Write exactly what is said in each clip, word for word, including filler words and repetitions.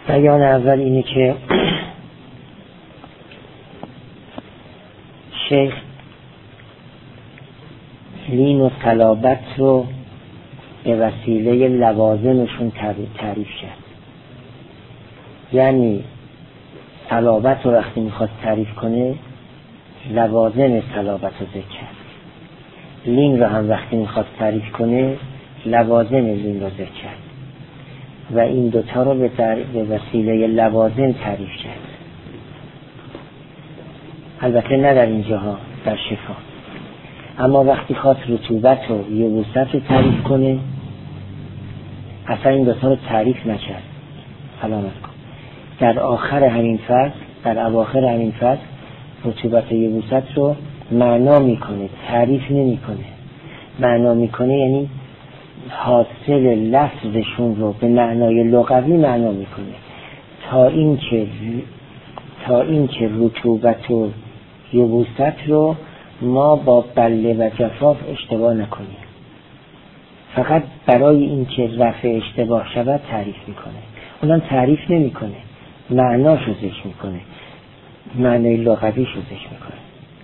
بیان اول اینه که شیخ لین و صلابت رو به وسیله لوازمشون تعریف کرد. یعنی صلابت رو وقتی میخواد تعریف کنه لوازم صلابت رو ذکر کرد، لین رو هم وقتی میخواد تعریف کنه لوازم لین رو ذکر کرد و این دوتا رو به, به وسیله لوازم تعریف کرد. البته نه در اینجاها، در شفا. اما وقتی خواست رطوبت و یبوست رو تعریف کنه اصلا این دوتا رو تعریف نکرد. سلامت کن. در آخر همین فصل، در اواخر همین فصل رطوبت و یبوست رو معنا میکنه، تعریف نمیکنه. معنا میکنه یعنی حاصل لفظشون رو به معنای لغوی معنا میکنه تا اینکه تا اینکه رطوبت و یبوست رو ما با بله و جفاف اشتباه نکنیم. فقط برای اینکه رفع اشتباه شود تعریف میکنه. اونم تعریف نمیکنه، معناشو ذکر میکنه، معنای لغویشو ذکر میکنه.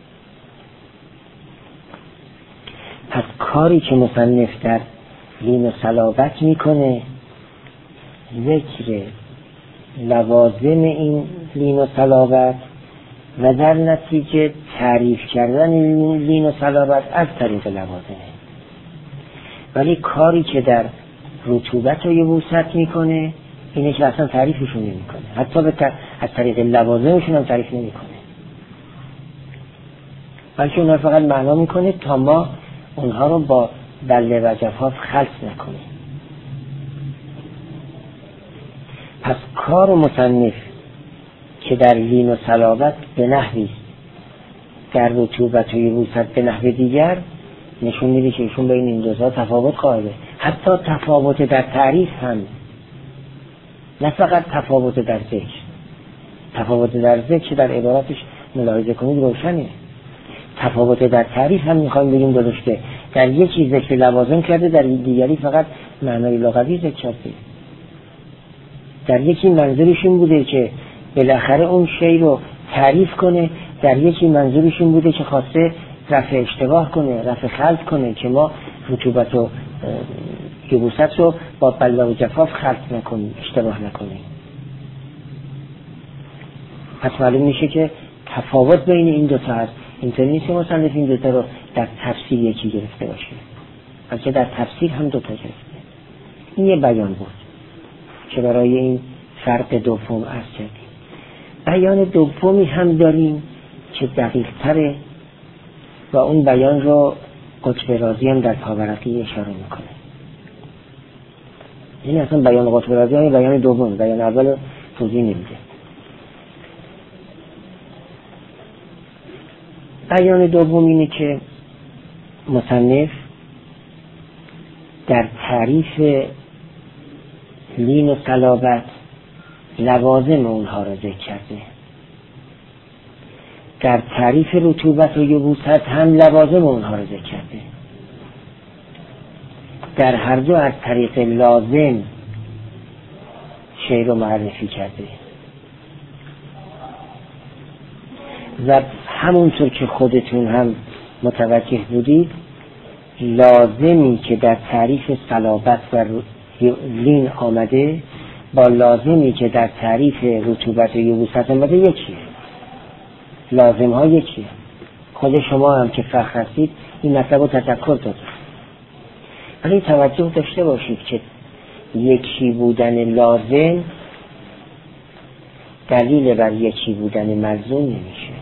پس کاری که مصنف در لین و صلابت میکنه ذکر لوازم این لین و صلابت و در نتیجه تعریف کردن لین و صلابت از طریق لوازمه. ولی کاری که در رطوبت و یبوست میکنه اینه که اصلا تعریفشون نمیکنه، حتی به تر... از طریق لوازمشون هم تعریف نمیکنه، بلکه اونها فقط معنا میکنه تا ما اونها رو با بله و جفاف خلط نکنیم. پس کار مصنف که در لین و صلابت به نحوی در رطوبت و یبوست به نحو دیگر نشون میده که ایشون بین این دو تا تفاوت قائله. حتی تفاوت در تعریف هم، نه فقط تفاوت در ذکر. تفاوت در ذکر در عباراتش ملاحظه کنید روشنه. تفاوت در تعریف هم میخوایم بگیم درسته، در یکی ذکر لوازم کرده، در دیگری فقط معنای لغوی ذکر کرده. در یکی منظورش این بوده که بالاخره اون شی رو تعریف کنه، در یکی منظورش این بوده که خواسته رفع اشتباه کنه، رفع خلط کنه که ما رطوبت و یبوست رو با بله و جفاف خلط نکنیم، اشتباه نکنیم. پس معلوم میشه که تفاوت بین این دوتا هست. اینطوری نیست که مصنف این دوتا رو در تفسیر یکی گرفته باشه، بلکه در تفسیر هم دوتا گرفته. این یه بیان بود که برای این فرق دوم عرض کردیم. بیان دومی هم داریم که دقیق تره و اون بیان رو قطب رازی هم در طابرقی اشاره میکنه. این اصلا بیان قطب رازی هم بیان دوم، بیان اول توضیح نمیده. بیان دوم اینه که مصنف در تعریف لین و صلابت لوازم اونها را ذکر کرده، در تعریف رطوبت و یبوست هم لوازم اونها را ذکر کرده. در هر دو از طریق لازم شی رو معرفی کرده و همونطور که خودتون هم متوجه بودید لازمی که در تعریف صلابت و لین آمده با لازمی که در تعریف رطوبت و یبوست آمده یکیه. لازم ها یکیه. خود شما هم که فخر هستید این مطلب رو تذکر داد. ولی توجه داشته باشید که یکی بودن لازم دلیل بر یکی بودن ملزوم نمیشه.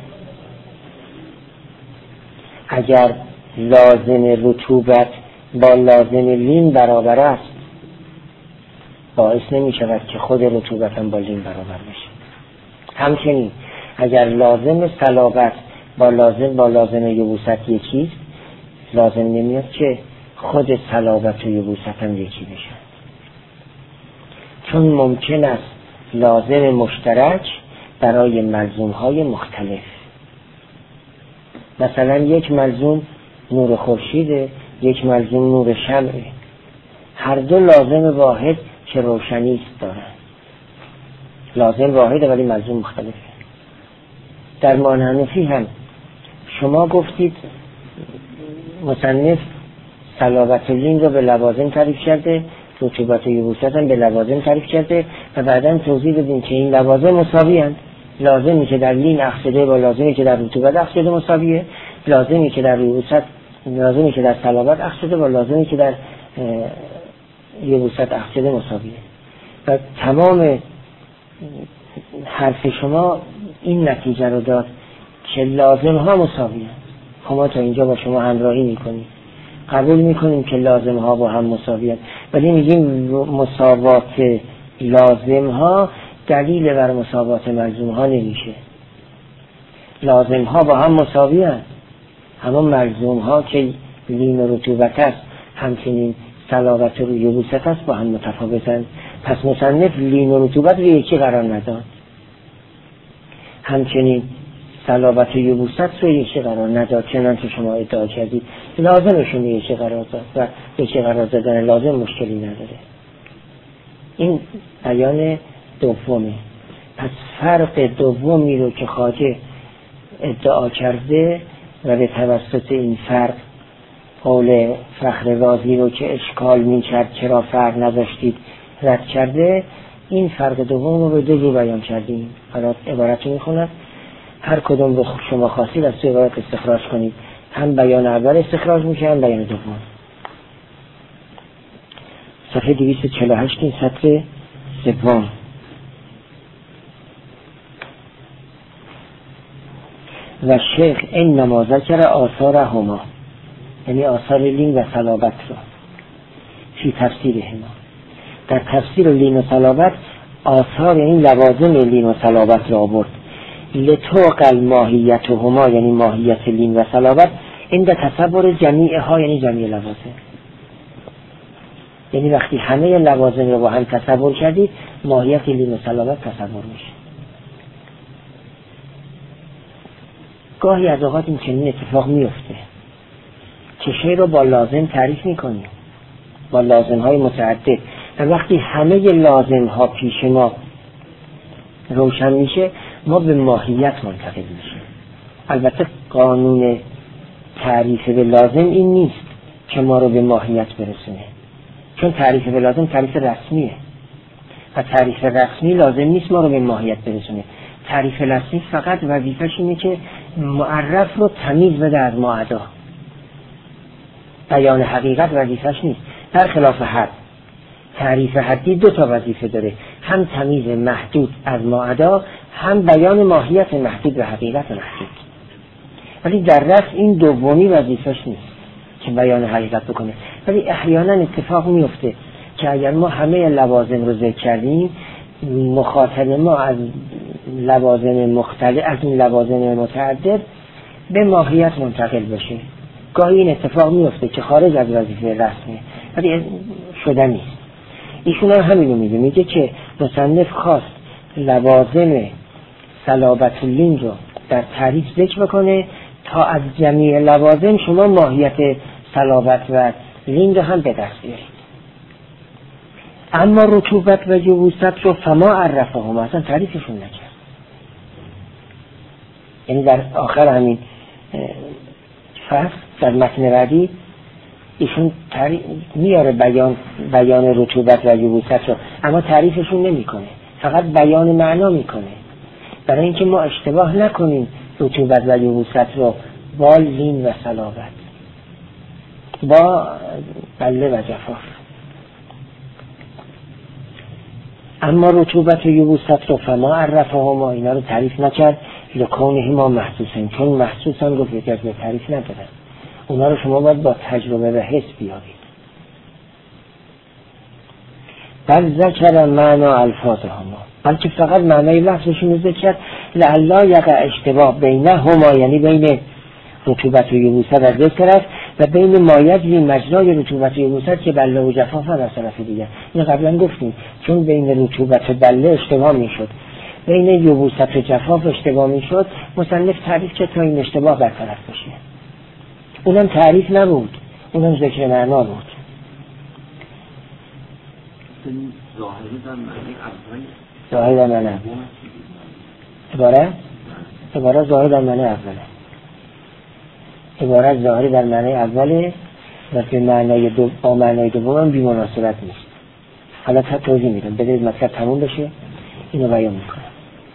اگر لازم رطوبت با لازم لین برابر است باعث نمی شود که خود رطوبت هم با لین برابر بشه. همچنین اگر لازم صلابت با لازم با لازم یبوست یکیست لازم نمیاد که خود صلابت و یبوست هم یکی بشه، چون ممکن است لازم مشترک برای ملزوم های مختلف. مثلا یک ملزوم نور خورشیده، یک ملزوم نور شمعه، هر دو لازم واحد که روشنی است دارن. لازم واحده ولی ملزوم مختلفه. در معنی هم شما گفتید مصنف صلابت لین رو به لوازم تعریف کرده، رطوبت و یبوست هم به لوازم تعریف کرده و بعداً توضیح دادیم که این لوازم مساوی هستند. لازمی که در لین اخذ شده با لازمی که در رطوبت اخذ شده مساویه، لازمی که در یبوست لازمی که در صلابت اخذ شده با لازمی که در یبوست اخذ شده مساویه. و تمام حرف شما این نتیجه رو داد که لازم ها مساویه. ما تا اینجا با شما همراهی میکنیم، قبول میکنیم که لازم ها با هم مساویه، ولی میگیم مساوات لازم ها دلیل بر مساوات ملزوم ها نمیشه. لازم ها با هم مساوی هست، همون ملزوم ها که لین و رطوبت است همچنین صلابت و یبوست است با هم متفاوتند. پس مصنف لین و رطوبت رو یکی قرار نداد، همچنین صلابت و یبوست رو یکی قرار نداد چنانچه شما ادعا کردید. لازمشون یکی قرار داد و یکی قرار دادن لازم مشکلی نداره. این بیان دومه. پس فرق دومی رو که خواجه ادعا کرده و به توسط این فرق قول فخر رازی رو که اشکال می کرد چرا فرق نذاشتید رد کرده، این فرق دوم رو به دو جو بیان کردیم. حالا عبارت رو می خونم، هر کدوم رو شما خواستید از توی عبارت استخراج کنید. هم بیان اول استخراج میشه هم بیان دوم. صفحه دویست و چهل و هشت این سطر سوم. و شیخ این نمازه کرده آثار هما، یعنی آثار لین و صلابت رو فی تفسیر هما. در تفسیر لین و صلابت آثار یعنی لوازم لین و صلابت را آورد. لتوقع ماهیت هما یعنی ماهیت لین و صلابت عند تصور جمیع ها یعنی جمیع لوازم. یعنی وقتی همه لوازم رو با هم تصور کردید ماهیت لین و صلابت تصور میشه. گاهی از اوقات این چنین اتفاق میفته که شی رو با لازم تعریف میکنیم، با لازم های متعدد، و وقتی همه لازم ها پیش ما روشن میشه ما به ماهیت منتقل میشه. البته قانون تعریف به لازم این نیست که ما رو به ماهیت برسونه، چون تعریف به لازم تعریف رسمیه و تعریف رسمی لازم نیست ما رو به ماهیت برسونه. تعریف رسمی فقط وظیفه‌ش اینه که معرف رو تمیز بده از معدا. بیان حقیقت وظیفه‌ش نیست. در خلاف حد، تعریف حدی دو تا وظیفه داره، هم تمیز محدود از معدا، هم بیان ماهیت محدود و حقیقت محدود. ولی در رفع این دومی وظیفه‌ش نیست که بیان حقیقت بکنه. ولی احیانا اتفاق میفته که اگر ما همه لوازم رو ذکر کردیم مخاطب ما از لوازم مختلف از این لوازم متعدد به ماهیت منتقل بشه. گاهی این اتفاق میفته که خارج از وظیفه رسمی ولی شده نیست. ایشون هم همینو میگه، میگه که مصنف خواست لوازم صلابت لین رو در تعریف ذکر بکنه تا از جمیع لوازم شما ماهیت صلابت و لین رو هم به دست بیارید. اما رطوبت و یبوست رو فما عرفه هم اصلا تعریفشون نکرد. یعنی در آخر همین فصل در متن بعدی ایشون تعریف میاره بیان بیان رطوبت و یبوست رو، اما تعریفشون نمیکنه، فقط بیان معنا میکنه برای اینکه ما اشتباه نکنیم رطوبت و یبوست رو با لین و صلابت، با بله و جفاف. اما رطوبت و یبوست رو فما عرفه ما اینا رو تعریف نکرد لکونه ما محسوسن، چون محسوسن رو فکر به تعریف ندارن. اونا رو شما باید با تجربه و حس بیارید. بل ذکر معنا الفاظ هما، بلکه فقط معنای لفظشون رو ذکر کرد لعلا یقع اشتباه بین هما، یعنی بین رطوبت و یبوست از ذکر است و بین ما یجری مجرای رطوبت و یبوست که بله و جفاف از طرف دیگر. این قبلا گفتیم چون بین رطوبت و بله اشتباه میشد، بین یبوست و جفاف اشتباه میشد، مصنف تعریف که تا این اشتباه برطرف بشه. اونم تعریف نبود، اونم ذکر معنا بود. ظاهری در معنی اول ظاهر در معنی عبارت عبارت ظاهر در معنی اوله، عبارت ظاهری در معنی اوله و به معنای دو با معنای دوم هم بی‌مناسبت نیست. حالا تا توضیح میدم، بذارید مطلب تموم بشه اینو بیان میکنم.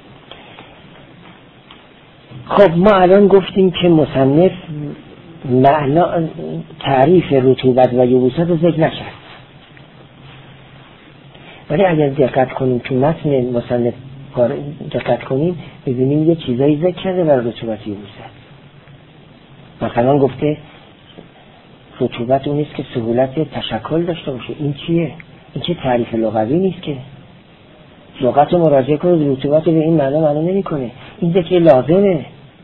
خب ما الان گفتیم که مصنف معنا تعریف رطوبت و یبوست رو ذکر نکرد، ولی اگر دقت کنیم تو متن مصنف دقت کنیم ببینیم یه چیزایی ذکر کرده برای رطوبت و یبوست. مثلا گفته رطوبت اون نیست که سهولت تشکل داشته باشه. این چیه؟ این چه تعریف لغوی نیست که لغت رو مراجعه کنید رطوبت به این معنا معنا نمی کنه. این ذکر لازمه،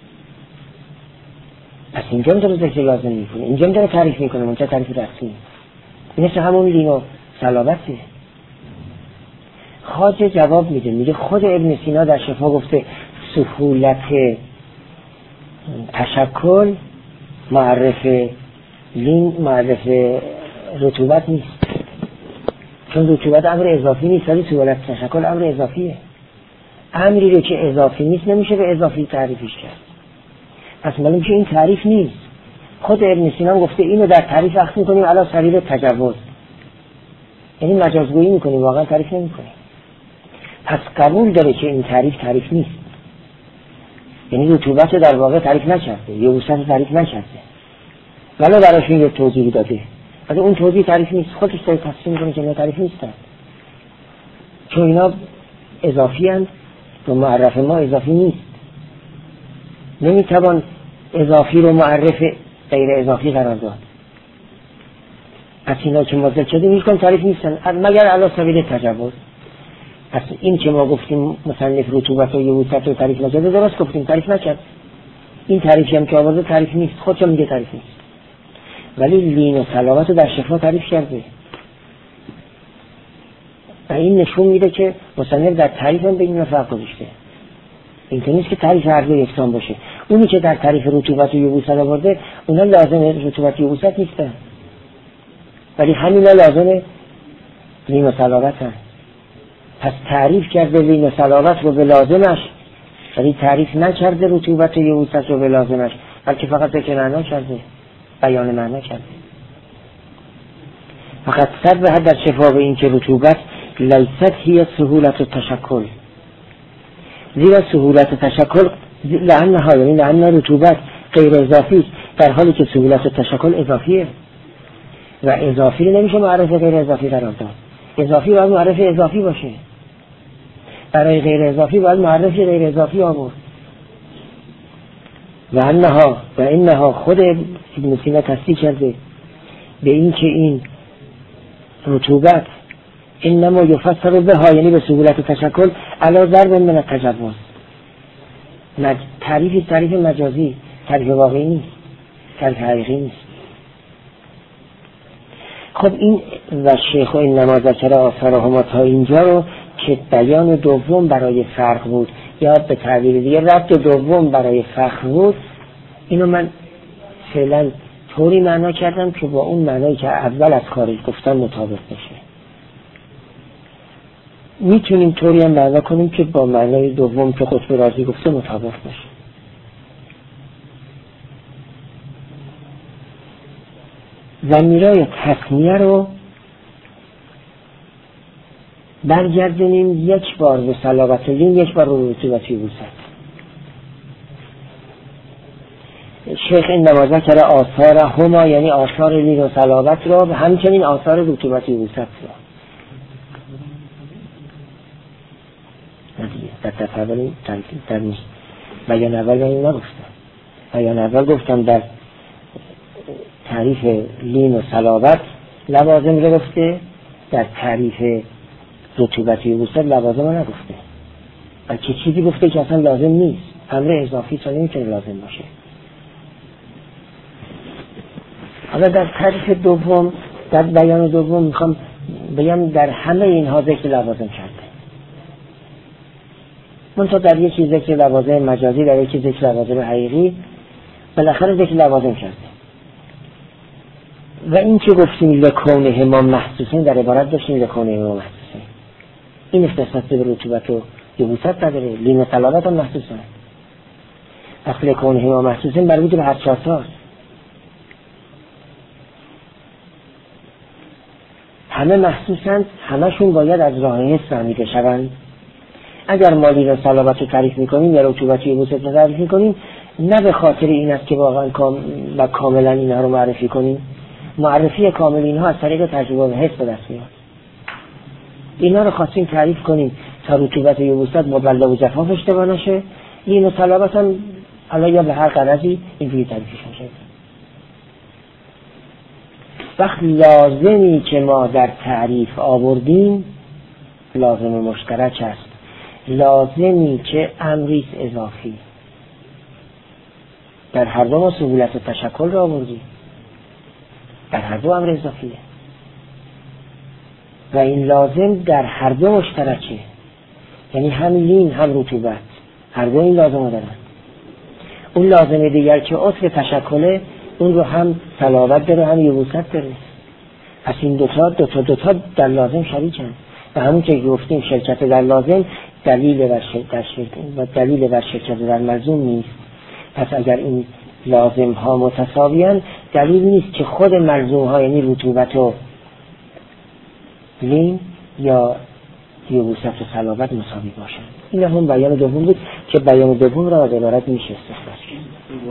پس اینجا هم داره ذکر لازم می کنه، اینجا هم داره تعریف می کنه، منطقه تعریف رسمی مثل همون لین و صلابته. خواجه جواب میده، میگه خود ابن سینا در شفا گفته سهولت تشکل معرف لین معرف رطوبت نیست، چون رطوبت امر اضافی نیست ولی سهولت تشکل امر اضافیه. امری رو که اضافی نیست نمیشه به اضافی تعریفش کرد، پس معلوم که این تعریف نیست. خود ابن سینا گفته اینو در تعریف اخذ میکنیم علی سبیل تجوز، یعنی مجازگویی میکنیم، واقعا تعریف نمیکنیم. پس قبول داره که این تعریف تعریف نیست، یعنی رطوبت در واقع تعریف نکرده، یبوست تعریف نکرده، ولی براش یه توضیح داده. از اون توضیح تعریف نیست، خودش داره تصمیم میکنه که اینا تعریف نیستن، چون اینا اضافی هستند و معرف ما اضافی نیست. نمیتوان اضافی رو معرف غیر اضافی قرار داد. پس اینا که ما ذکر کردیم هیچ کدوم تعریف نیستن مگر علی سبیل تجوز. پس این که ما گفتیم مصنف رطوبت و یبوست رو تعریف نکرده درست گفتیم، تعریف نکرد. این تعریفی هم که آورده تعریف نیست، خودش میگه تعریف نیست، ولی لین و صلابت رو در شفا تعریف کرده و این نشون میده که مصنف در تعریف هم به این فرق گذاشته. این که نیست که تعریف هر دو یکسان باشه. اونی که در تعریف رطوبت و یبوست آورده اونا لازم رطوبت و یبوست نیستن، ولی همینا لازم لین و صلابت هست. پس تعریف کرده لین و صلابت رو به لازمش، ولی تعریف نکرده رطوبت و یبوست رو به لازمش، بلکه فقط ذکر معنا کرده، بیان معنا کرده. فقط صد به حد در شفا به این که رطوبت لیست هی سهولت و تشکل، زیرا سهولت تشکل لعنها یعنی لعن رطوبت غیر اضافی است، در حالی که سهولت تشکل اضافیه و اضافی نمیشه معرف غیر اضافی قرار داد. اضافی باید معرف اضافی باشه، برای غیر اضافی باید معرف غیر اضافی آورد. و انها و انها خود ابن سینا تصدیق کرده به این که این رطوبت انما یفسر بها یعنی به سهولت تشکل علی ضرب من التجوز. مج... تعریف تعریف مجازی، تعریف واقعی نیست، تعریف حقیقی نیست. خب این و شیخ و این نماز ذکر آثارهما تا اینجا رو که بیان دوم برای فرق بود یا به تعبیر دیگه ربط دوم برای فخر بود، اینو من فعلا طوری معنا کردم که با اون معنایی که اول از کارش گفتم مطابق بشه. میتونیم طوری هم معنا کنیم که با معنای دوم که خطب رازی گفته مطابق بشه. ضمیرای تثنیه رو برگردونیم یک بار به صلابت لین، یک بار به رطوبت یبوست. شیخ این نمازه کرده آثار هما یعنی آثار لین و صلابت را و همچنین آثار رطوبت یبوست را. ندیگه در طرف اولی در نیست، بیان اول این نگفتم. بیان اول گفتم در تعریف لین و صلابت لوازم رو گفته، در تعریف رطوبت یبوست لوازم رو نگفته، بلکه چیزی گفته که اصلا لازم نیست، امر اضافی تا نمیتونه لازم باشه. حالا در تعریف دوم، در بیان دوم میخوام بگم در همه اینها ذکر لوازم کرده، منتها در یکی ذکر لوازم مجازی، در یکی ذکر لوازم حقیقی، بالاخره ذکر لوازم کرده. و این که گفتیم لکونه ما محسوسین در عبارت داشتیم لکونه ما محسوسین، این اختصاص به رطوبت و یبوست نداره. لین و صلابت هم محسوسن. اصل کونه ما محسوسن مربوط به هر چهار تا. همه محسوسن، همشون باید از راه حس فهمیده شوند. اگر ما لین و صلابت رو تعریف میکنیم یا رطوبت و یبوست رو تعریف میکنیم، نه به خاطر این است که واقعا کام و کاملا اینها رو معرفی کنیم. معرفی کامل اینها از طریق تجربه و حس به دست میاد. اینا رو خواستیم تعریف کنیم تا رطوبت و یبوست مبلغ و جفاف اشتباه نشه. لین و صلابت هم حالا یا به هر غرضی اینجوری تعریفش میشه. وقت لازمی که ما در تعریف آوردیم لازم مشترک است. لازمی که امریست اضافی. در هر دو ما سهولت و تشکل را آوردیم. در هر دو امر اضافیه. و این لازم در هر دو مشترکه. یعنی هم لین هم رطوبت. هر دو این لازم دارن. اون لازم دیگر که عطف تشکله اون رو هم صلابت داره هم یبوست داره. پس این دوتا دوتا دوتا در لازم شریکن. و همون که گفتیم شرکت در لازم دلیل بر شرکت و دلیل بر شرکت در ملزوم نیست. پس اگر این لازم ها متساویان دلیل نیست که خود ملزوم ها یعنی رطوبت و لین یا یبوست و صلابت مساوی باشن. این هم بیان دوم بود که بیان دوم را به عبارت میشه استخراج کرد.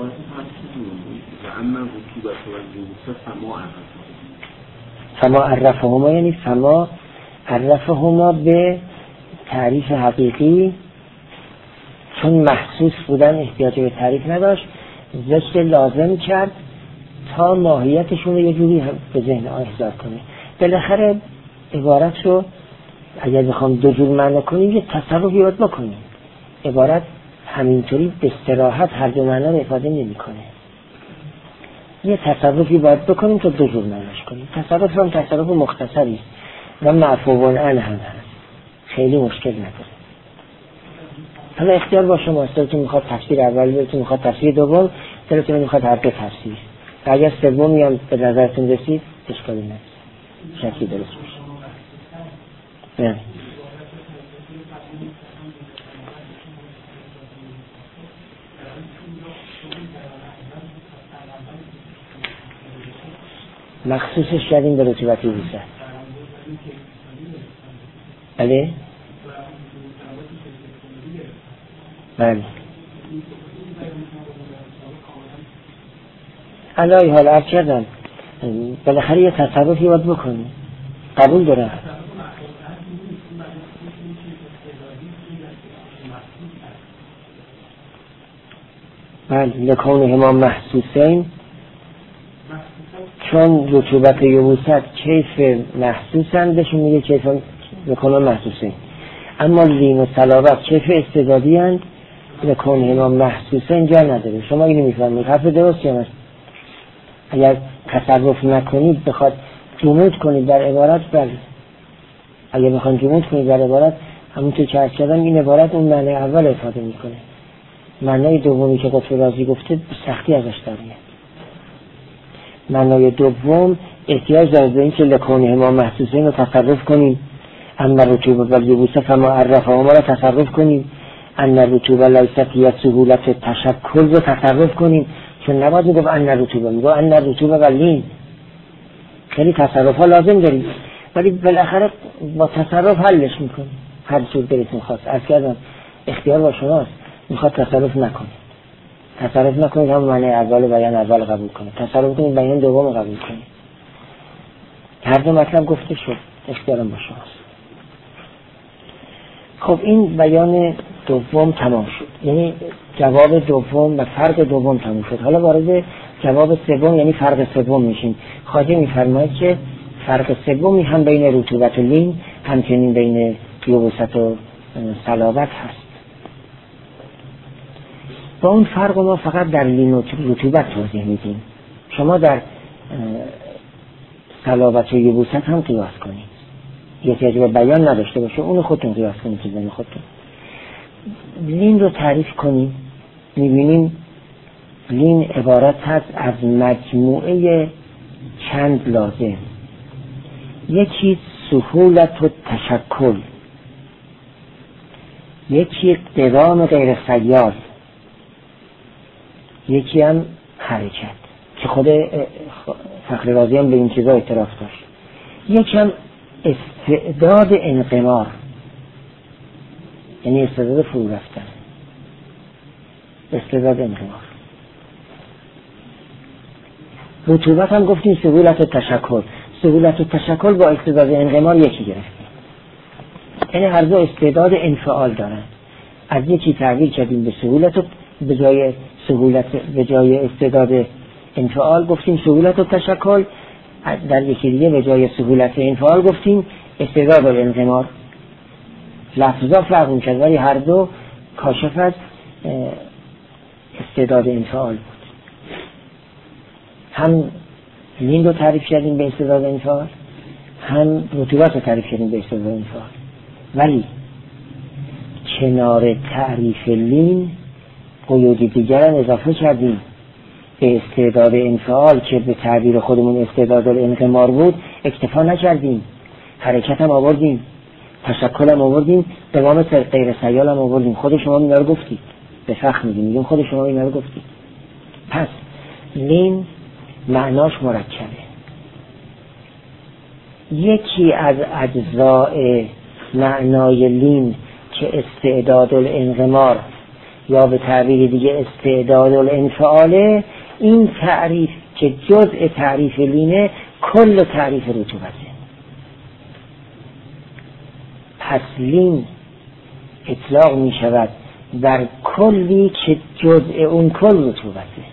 اما رطوبت و یبوست فما فما عرفهما یعنی فما عرفهما به تعریف حقیقی، چون محسوس بودن احتیاج به تعریف نداشت، ذکر لازم کرد تا ماهیتشون رو یه جوری هم به ذهن احضار کنه. بالاخره عبارت رو اگر بخوام دو جور معنی کنیم یه تصرفی باید بکنیم. عبارت همینطوری به صراحت هر دو معنی رو افاده نمی کنه. یه تصرفی باید بکنیم تا دو جور معنیش کنیم. تصرف هم تصرف مختصری است و معفوون عنه هم هست، خیلی مشکل نداره. حالا اختیار با شما است، دلتون میخواد تفسیر اول، دلتون میخواد تفسیر دوم، دلتون میخواد هر دو تفسیر. و اگر سومی هم به نظرتون رسید اشکالی نداره، شکی درست میشه. بله. مخصوصش کردیم به رطوبت یبوست. بله؟ بله. الهی حال عرض کردم بالاخره یه تصرفی باید بکنی، قبول دارم. بله لکونه ما محسوسین، چون رطوبت و یبوست کیف محسوسن بهشون میگه کیف لکونه محسوسین. اما لین و صلابت کیف استعدادی هست، لکونه ما محسوسین جا نداره. شما اینو میفهمید، حرف درستی هم است. اگر تصرف نکنید بخواد جمود کنید در عبارت، بله اگر بخواد جمود کنید در عبارت همونطور که عرض کردم این عبارت اون معنی اول افاده میکنه. معنی دومی که قطب رازی گفته به سختی ازش در میاد. معنی دوم احتیاج داره به این که لکونه ما محسوسین رو تصرف کنیم. اما رطوبت و یبوست فما عرفهما را تصرف کنیم. ان رطوبت لیست یا سهولت تشکل رو تصرف کنیم، چون نباید میگفت ان رطوبت، میگفت ان رطوبت و لین. خیلی تصرف ها لازم داریم ولی بالاخره با تصرف حلش میکنیم. هر چیز دلتون خواست عرض کردم اختیار با شماست. میخواد تصرف نکنید، تصرف نکنید هم معنی اول بیان اول قبول کنید، تصرف کنید بیان دوم قبول کنید. هر دو مطلب گفته شد، اختیارم با شماست. خب این بیان دوم تمام شد، یعنی جواب دوم و فرق دوم تمام شد. حالا وارد جواب سوم یعنی فرق سوم میشیم. خواجه میفرماید که فرق سومی هم بین رطوبت و لین همچنین بین یبوست و صلابت هست. با اون فرق ما فقط در لین و رطوبت توضیح میدیم. شما در صلابت و یبوست هم قیاس کنید، احتیاج به بیان نداشته باشه، اون خودتون قیاس کنید که بین خودتون. لین رو تعریف کنیم، میبینیم لین عبارت هست از مجموعه چند لازم. یکی سهولت و تشکل، یکی قوام غیر سیال، یکی هم حرکت که خود فخر رازی هم به این چیزا اعتراف داشت. یکی هم استعداد انقمار، یعنی استعداد فرو رفتن، استعداد انقمار. رطوبت هم گفتیم سهولت تشکل، سهولت تشکل با استعداد انقمار یکی گرفتیم، یعنی هر دو استعداد انفعال دارن. از یکی تعبیر کردیم به سهولت و به جای سهولت به جای استعداد انفعال گفتیم سهولت و تشکل، در یکی دیگه به جای سهولت انفعال گفتیم استعداد انقمار. لفظا فرق می‌کرد ولی هر دو کاشف از استعداد انفعال بود. هم لین رو تعریف کردیم به استعداد انفعال، هم رطوبت رو تعریف کردیم به استعداد انفعال. ولی کنار تعریف لین قیود دیگر هم اضافه کردیم به استعداد انفعال که به تعبیر خودمون استعداد انقمار بود. اکتفا نکردیم، حرکت هم آوردیم، تشکل هم آوردیم، دوام غیر سیال هم آوردیم. خود شما اینا رو گفتید، به فخر میگیم میگیم خود شما اینا رو گفتید. پس لین معناش مرکبه. یکی از اجزاء معنای لین که استعداد الانقمار یا به تعبیر دیگه استعداد الانفعاله، این تعریف که جزء تعریف لینه کل تعریف رطوبته. پس لین اطلاق می شود بر کلی که جزء اون کل رطوبته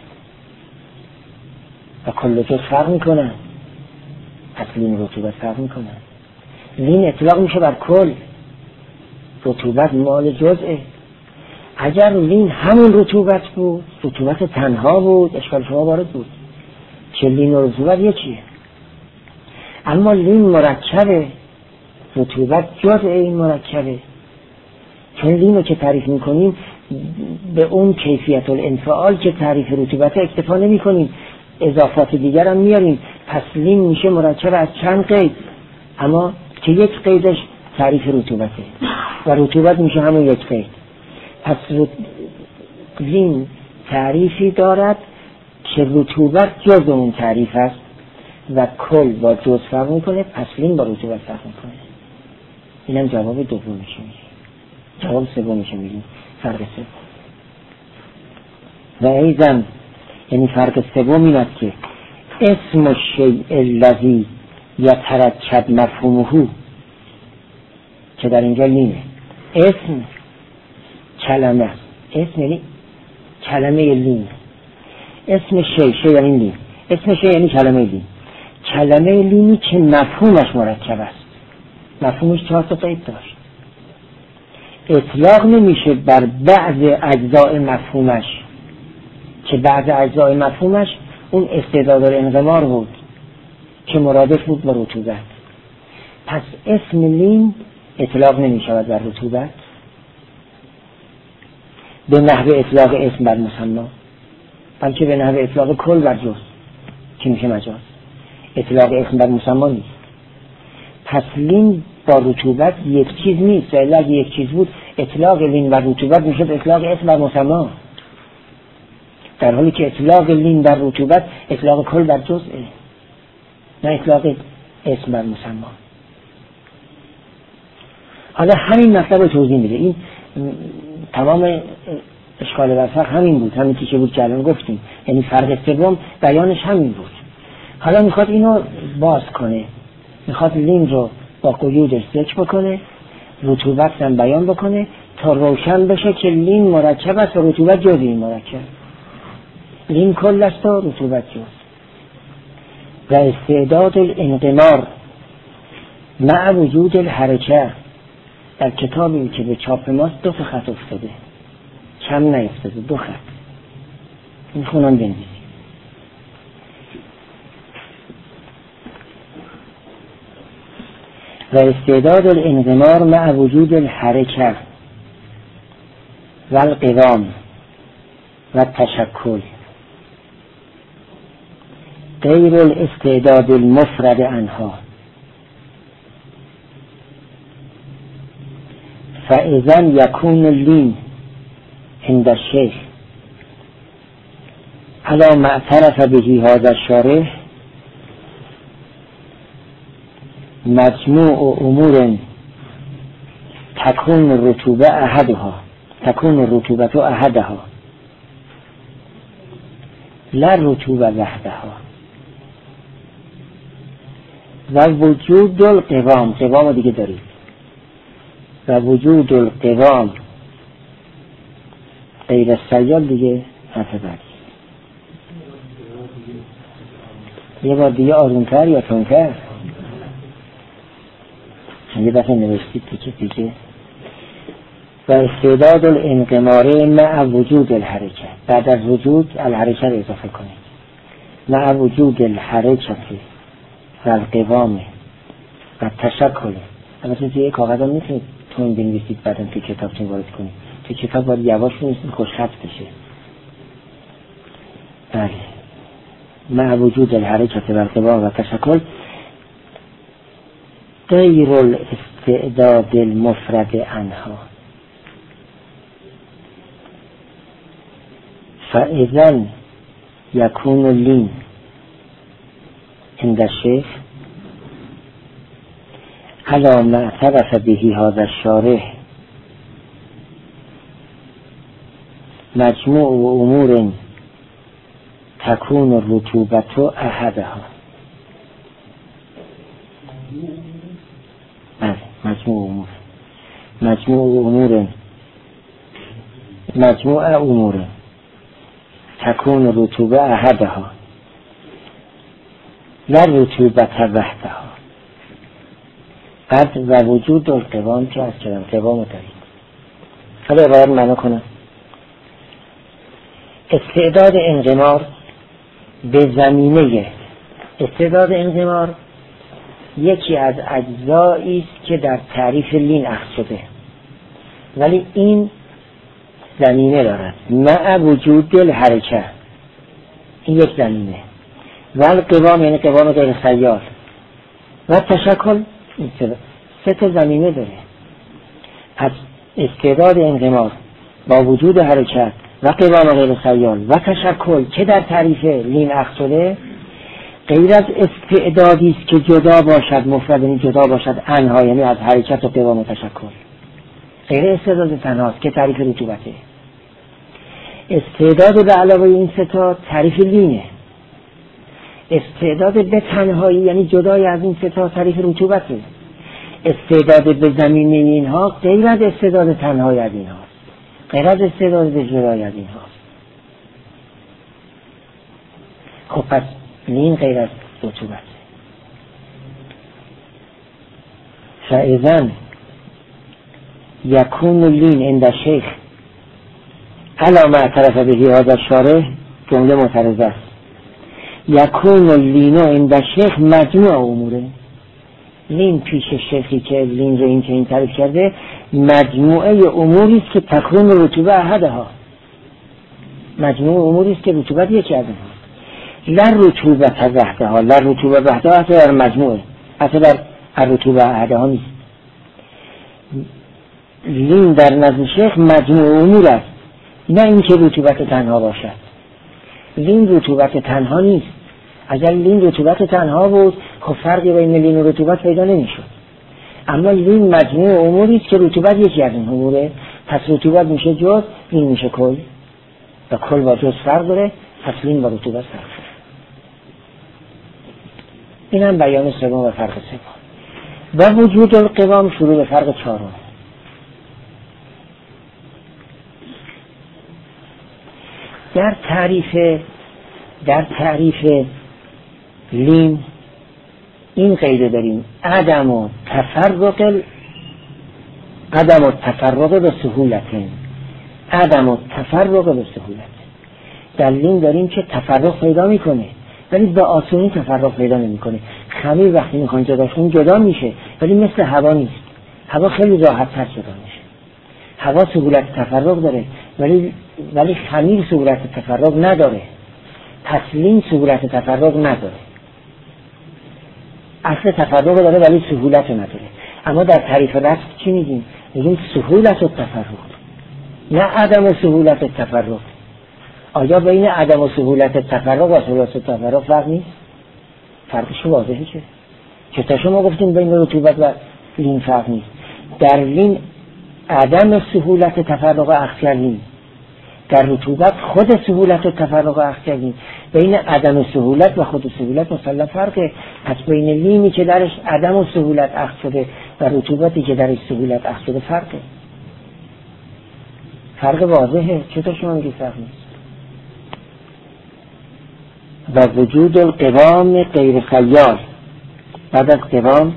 و کل جزء فرق می کنن. پس لین رطوبت فرق می کنن. لین اطلاق می شود بر کل، رطوبت مال جزءه. اگر لین همون رطوبت بود، رطوبت تنها بود، اشکال شما وارد بود که لین و رطوبت یکیه. اما لین مرکبه، رطوبت جزء این مرکبه. چون لین رو که تعریف میکنیم به اون کیفیت الانفعال که تعریف رطوبت اکتفا نمی کنیم، اضافات دیگر هم میاریم. پس لین میشه مرکب از چند قید، اما که یک قیدش تعریف رطوبته و رطوبت میشه همون یک قید. پس لین تعریفی دارد که رطوبت جز اون تعریف است و کل با جز فرق میکنه. پس لین با رطوبت فرق میکنه. اینم جواب دوم میشه. جواب سوم میشه میگیم فرق سوم. و ایضا یعنی فرق سوم این است که اسم الشیء الذی یترکب مفهومه، که در اینجا لینه. اسم کلمه، اسم یعنی کلمه لین. اسم شیء، شیء یعنی لین، اسم شیء یعنی کلمه لین. کلمه لینی که مفهومش مرکب است، مفهومش چهار تا قید داشت. اطلاق نمیشه بر بعض اجزاء مفهومش که بعض اجزاء مفهومش اون استعداد الانقمار بود که مرادف بود با رطوبت. پس اسم لین اطلاق نمیشود بر رطوبت به نحو اطلاق اسم بر مسما، بلکه به نحو اطلاق کل بر جز که میشه مجاز. اطلاق اسم بر مسما نیست. پس لین با رطوبت یک چیز نیست. اگه یک چیز بود اطلاق لین بر رطوبت میشه اطلاق اسم بر مسما، در حالی که اطلاق لین بر رطوبت اطلاق کل بر جزءه، نه اطلاق اسم بر مسما. حالا همین مطلب رو توضیح میده. این تمام اشکال و فرق همین بود، همین که بود که الان گفتیم. یعنی فرق سوم بیانش همین بود. حالا میخواد اینو باز کنه، میخواد لین رو با قیودش ذکر بکنه، رطوبت هم بیان بکنه تا روشن بشه که لین مرکب است و رطوبت جز این مرکب. لین کل است و رطوبت جز. و استعداد الانقمار مع وجود الحرکه، در کتابی که به چاپ ماست دو خط افتاده، کم نیفتاده، دو خط. این خونم بنویسید. و استعداد الانقمار مع وجود الحرکه و القوام و التشکل غیر الاستعداد المفرد عنها فاذا یکون لین عند الشیخ علی ما اعترف به هذا الشارح مجموع امور تكون الرطوبة أحدها تكون الرطوبة أحدها لا الرطوبة وحدها و وجود القوام قوام دیگه دارید و وجود القوام غیر السیال دیگه حرف بعدی. یه بار دیگه آرومتر یا تندتر؟ یه دفعه نوشتید تیکه تیکه. و استعداد الانقماره مع وجود الحرکت، بعد از وجود الحرکت اضافه کنید، مع وجود الحرکت و القوام و تشکل. البته توی یک کاغذ هم میتونید تون بنویسید بعدم توی کتابتون وارد کنید. توی کتاب باید یواش بنویسید خوش خط بشه. بله، مع وجود الحرکت و القوام و تشکل غیر الاستعداد المفرد عنها. فاذا یکون لین عند الشیخ علی ما اعترف به هذا الشارح مجموع امور تكون الرطوبة احدها. مجموع امور مجموع امور مجموع امور تكون الرطوبة احدها لا الرطوبة وحدها. بعد و وجود القوام که از کلام قوام دارید. حالا باید معنا کنم. استعداد انقمار به زمینه استعداد انقمار یکی از اجزایی است که در تعریف لین اخذ شده، ولی این زمینه دارد مع وجود الحرکت، این یک زمینه، و القوام یعنی قوام غیر سیال و تشکل سه تا زمینه داره. پس استعداد انقمار با وجود حرکت و قوام غیر سیال و تشکل که در تعریف لین اخذ شده غیر از استعدادی است که جدا باشد، مفرد یعنی جدا باشد، انها یعنی از حرکت و قوام و تشکل. غیر استعداد تنهاست که تعریف رطوبته. استعداد به علاوه این سه تا تعریف لینه. استعداد به تنهایی یعنی جدای از این سه تا تعریف رطوبته. استعداد به زمینه اینها غیر از استعداد تنهایی از اینها، غیر از استعداد به جدای از اینها. خب پس لین غیر از رطوبت. فاذا یکون لین عند الشیخ علی ما اعترف به هذا الشارح، جمله معترضه است. یکون لین عند الشیخ مجموع اموره. لین پیش شیخی که لین رو این که این تعریف کرده مجموعه اموری است که تکون رطوبه احدها، مجموعه اموری است که رطوبت یکی از اونها. لا رطوبت وحدها، لا رطوبت وحدها اصلا در مجموعه، اصلا در رطوبت وحدها نیست. لین در نزد شیخ مجموع امور است، نه اینکه رطوبت تنها باشد. لین رطوبت تنها نیست. اگر لین رطوبت تنها بود خب فرقی بین لین و رطوبت پیدا نمیشد. اما لین مجموع اموری است که رطوبت یکی از این اموره. پس رطوبت میشه جز، لین میشه کل، و کل با جز فرق داره. پس لین با رطوبت فرق داره. این هم بیان سوم و فرق سوم. و وجود القوام شروع به فرق چهارم. در تعریف در تعریف لین این قیده داریم: عدم و تفرق عدم و تفرق به سهولت عدم و تفرق به سهولت. در لین داریم که تفرق پیدا میکنه ولی به آسونی تفرق پیدا نمیکنه. خمیر وقتی میخوان جدا کنیم جدا میشه، ولی مثل هوا نیست. هوا خیلی راحت تر جدا میشه. هوا سهولت تفرق داره ولی ولی خمیر سهولت تفرق نداره. پس لین سهولت تفرق نداره. اصل تفرق داره ولی سهولت نداره. اما در تعریف رفت چی میگیم؟ میگیم سهولت التفرق، نه عدم سهولت التفرق. آیا بین عدم سهولت التفرق و سهولت التفرق فرق نیست؟ فرقش واضحه. که چطور شما گفتیم بین رطوبت و لین فرق نیست؟ در لین عدم سهولت تفرق اخذ کردیم، در رطوبت خود سهولت و تفرق اخذ کردیم. بین عدم سهولت و خود سهولت مسلم فرقه. پس بین لینی که درش عدم و سهولت اخذ شده و رطوبتی که درش سهولت اخذ شده فرقه. فرق واضحه. چطور شما میگید فرق نیست؟ و وجود القوام غیر سیال. بعد از قوام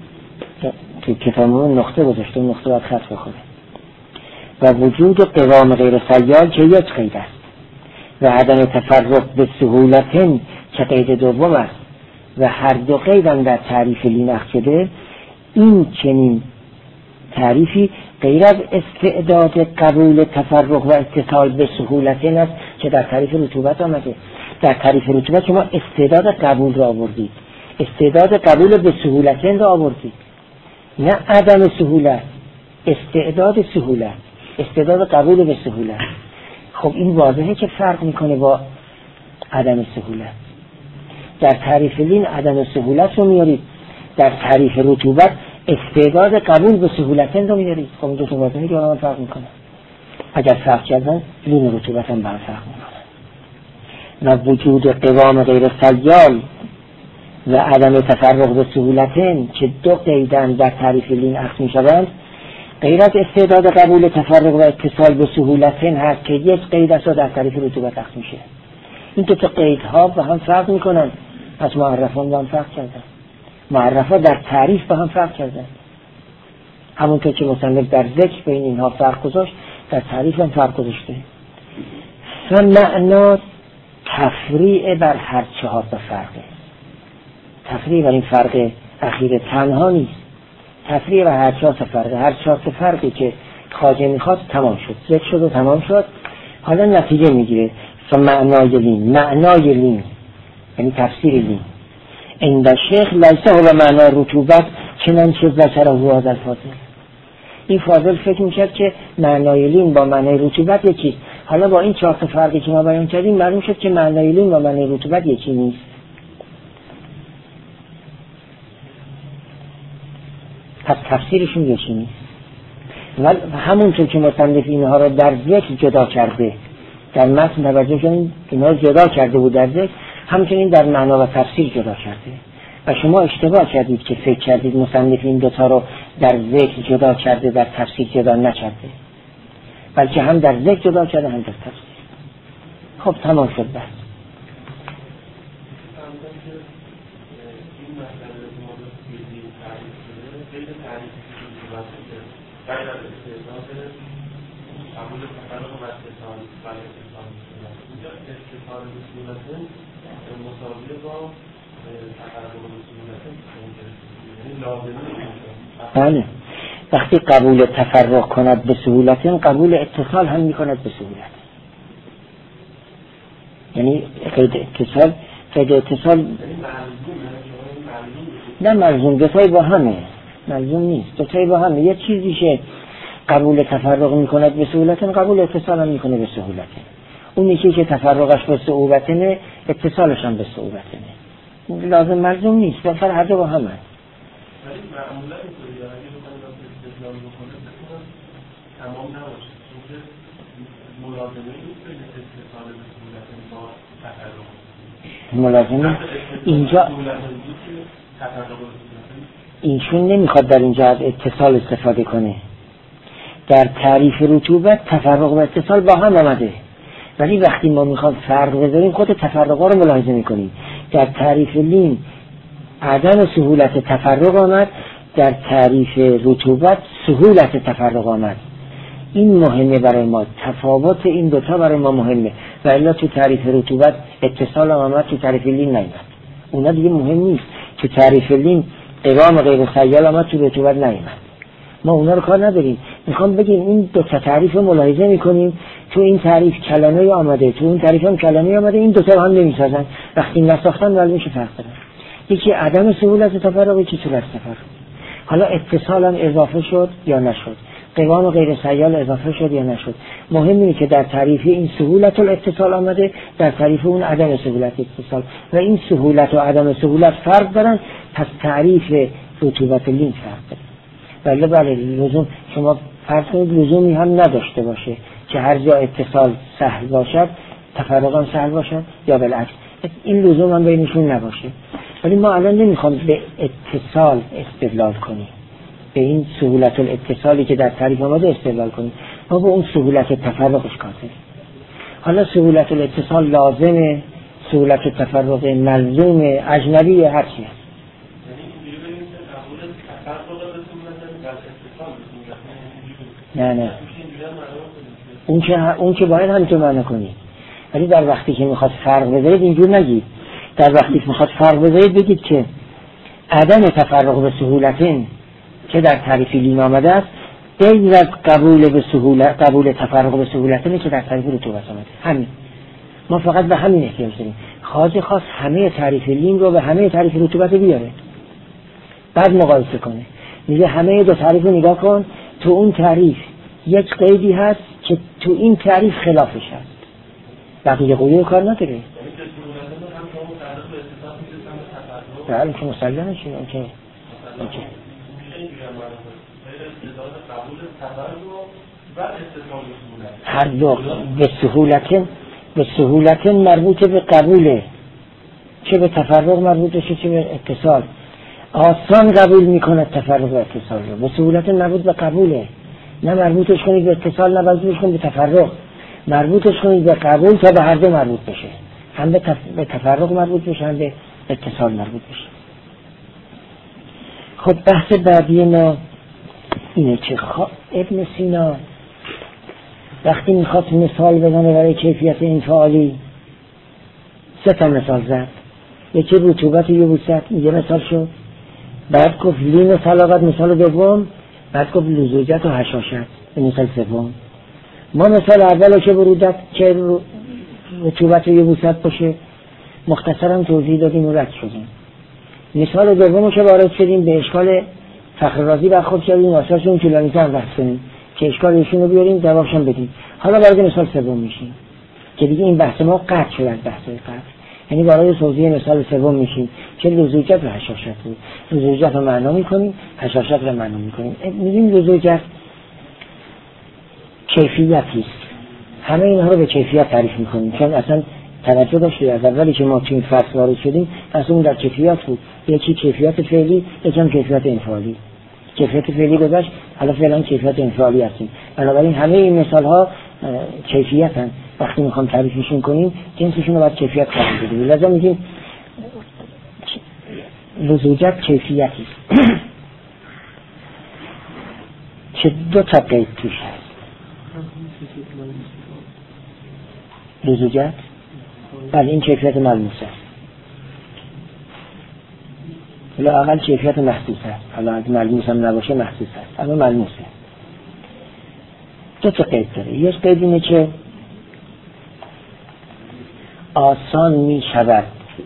تو کتابمون نقطه گذاشته، نقطه باید خط بخوره. و وجود قوام غیر سیال که یک قید است و عدم تفرق به سهولتن که قید دوم است و هر دو قیدم در تعریف لین اخذ شده. این چنین تعریفی غیر از استعداد قبول تفرق و اتصال به سهولتن است که در تعریف رطوبت آمده. در تعریف رطوبت شما استعداد قبول را آوردید، استعداد قبول به سهولتن را آوردید، نه عدم سهولت، استعداد سهولت، استعداد قبول به سهولت. خب این واضحه که فرق میکنه با عدم سهولت. در تعریف لین عدم سهولت رو میارید، در تعریف رطوبت استعداد قبول به سهولتن رو میارید. خب این دو تا واضحه که با هم فرق میکنه. اگر فرق کردن لین و رطوبت هم با هم فرق میکنه. و وجود قوام غیر سیال و عدم تفرق به سهولتن که دو قیدن در تعریف لین اخذ میشوند، غیر از استعداد قبول تفرق و اتصال به سهولتن هست که یک قید است و در تعریف رطوبت اخذ میشه. این دو تا قیدها با هم فرق میکنن. پس معرفان با هم فرق کردن، معرفا در تعریف با هم فرق کردن. همونطور که مصنف در ذکر بین اینها فرق گذاشت، در تعریف هم فرق گذاشته. فمعنا تفریع بر هر چهار تا فرقه. تفریع بر این فرق اخیر تنها نیست، تفریع بر هر چهار تا فرقه. هر چهار تا فرقی که خواجه میخواد تمام شد، ذکر شد و تمام شد. حالا نتیجه میگیره. فمعنای لین، معنای لین یعنی تفسیر لین عند شیخ لیسه و معنای رطوبت چنانچه ذکره هو هذا الفاضل. این فاضل فکر میکرد که معنای لین با معنای رطوبت یکی. حالا با این چهار تا فرقی که ما بیان کردیم معلوم شد که معنای لین با معنای رطوبت یکی نیست. پس تفسیرشون یکی نیست. و همونطور که مصنف اینها را در ذکر جدا کرده، در متن توجه کنید اینها جدا کرده بود در ذکر، همچنین در معنا و تفسیر جدا کرده. و شما اشتباه کردید که فکر کردید مصنف این دوتا رو در ذکر جدا کرده، در تفسیر جدا نکرده، بلکه هم در ذکر جدا کرده هم در تفسیر. خب تمام شد بس. بله، وقتی قبول تفرق کند به سهولت، قبول اتصال هم میکند به سهولت. یعنی قید اتصال، قید اتصال نه ملزوم، دوتایی با همه، ملزوم نیست، دوتایی با همه. یه چیزی که قبول تفرق میکند به سهولت، قبول اتصال هم میکنه به سهولت. اون یکی که تفرقش به صعوبتنه، اتصالش هم به صعوبتنه. لازم ملزوم نیست، بلکه هر دو با همه. ولی معمولا اینطوری داره اگه بخوایم واسه استدلال بکنه بکنم تمام نباشه، چون که ملازمه نیست بین اتصال به سهولت با تفرق. ملازمه اینجا اینشون نمیخواد در اینجا از اتصال استفاده کنه. در تعریف رطوبت تفرق و اتصال با هم آمده، ولی وقتی ما میخواد فرق بذاریم خود تفرقا رو ملاحظه میکنیم. در تعریف لین عدم سهولت تفرق آمد، در تعریف رطوبت سهولت تفرق آمد. این مهمه برای ما، تفاوت این دوتا برای ما مهمه. و الا تو تعریف رطوبت اتصال آمد، تو تعریف لین نیامد. اونا دیگه مهم نیست. تو تعریف لین قوام غیر سیال آمد، تو رطوبت نیامد. ما اونا رو کار نداریم. میخوام بگیم این دو تا تعریف رو ملاحظه میکنیم. تو این تعریف کلمه آمده، تو اون تعریف هم کلمه آمده، این دو تا هم نمیسازن. وقتی نساختن معلوم میشه فرق دارن. یکی عدم سهولت تفرق، یکی سهولت تفرق. حالا اتصال هم اضافه شد یا نشد، قوام غیر سیال اضافه شد یا نشد. مهم اینه که در تعریف این سهولت الاتصال آمده، در تعریف اون عدم سهولت اتصال، و این سهولت و عدم سهولت فرق دارن، پس تعریف رطوبت لین فرق داره. بله بله لزوم شما فرض کنید لزومی هم نداشته باشه که هر جا اتصال سهل باشد تفرق هم سهل باشد یا بالعکس، این لزوم هم بینشون نباشه. ولی ما الان نمیخوام به اتصال استدلال کنیم، به این سهولت الاتصالی که در تعریف آمده استدلال کنیم، ما به اون سهولت تفرقش کافی. حالا سهولت الاتصال لازمه، سهولت تفرق ملزوم، اجنبی، هر چی هست. نه نه اون که اون که باید همینطور معنی کنی، ولی در وقتی که میخواد فرق بذارید اینجور نگید. در وقتی که میخواد فرق بذارید بگید که عدم تفرق به سهولتین که در تعریف لین آمده است غیر از قبول به سهولت، قبول تفرق به سهولتین که در تعریف رطوبت آمده. همین، ما فقط به همین احتیاج داریم. خواجه خواست همه تعریف لین رو به همه تعریف رطوبت بیاره، بعد مقایسه کنه. میگه همه دو تعریف رو نگاه کن، تو اون تعریف یک قیدی هست که تو این تعریف خلافش هست، بقیه قیود کار نداره. بله که مسلمه چیه اون که اون که هر دو به سهولتن به سهولتن مربوط به قبوله، چه به تفرق مربوط بشه چه به اتصال. آسان قبول میکنه تفرق و اتصال رو، به سهولتن مربوط به قبوله، نه مربوطش کنید به اتصال نه مربوطش کنید به تفرق، مربوطش کنید به قبول تا به هر دو مربوط بشه، هم به, تف... به تفرق مربوط بشه هم به اتصال مربوط بشه. خب بحث بعدی ما اینه که خب ابن سینا وقتی میخواد مثال بزنه برای کیفیت انفعالی سه تا مثال زد. یکی رطوبت یبوست یه مثال شد، بعد گفت لین و صلاقت مثال دوم، بعد گفت لزوجت و هشاشت مثال سوم. ما مثال اول که برودت که رطوبت یبوست باشه مختصرا توضیح دادیم و رد شدیم. مثال دوم که وارد شدیم به اشکال فخر رازی برخورد کردیم، واسه اون طولانی تر بحث کنیم که اشکال ایشون رو بیاریم جوابشون بدیم. حالا وارد مثال سوم میشیم که دیگه این بحث ما قطع شد از بحث‌های قبل، یعنی وارد توضیح مثال سوم میشیم که لزوجت و هشاشت بود. لزوجت رو معنا میکنیم، هشاشت رو معنا میکنیم. میگیم لزوجت کیفیتی است، همه اینها رو به کیفیت تعریف میکنیم، چون اصلا توجه داشتید از اولی که ما تو این فصل وارد شدیم اصلا در کیفیت بود، یکی کیفیت فعلی یکم کیفیت انفعالی. کیفیت فعلی گذشت، حالا فعلا کیفیت انفعالی هستیم. بنابراین همه این مثال ها کیفیت هستند، وقتی میخوام تعریفشون کنیم جنسشون رو باید کیفیت قرار بدیم. لذا میگیم لزوجت کیفیتی است که دو تا قید توش هست. لزوجت بله این کیفیت ملموس است، حالا اقل کیفیت محسوس است، حالا از ملموس هم نباشه محسوس است، اما ملموسه. دو تا قید داره. یک قید اینه که آسان می شود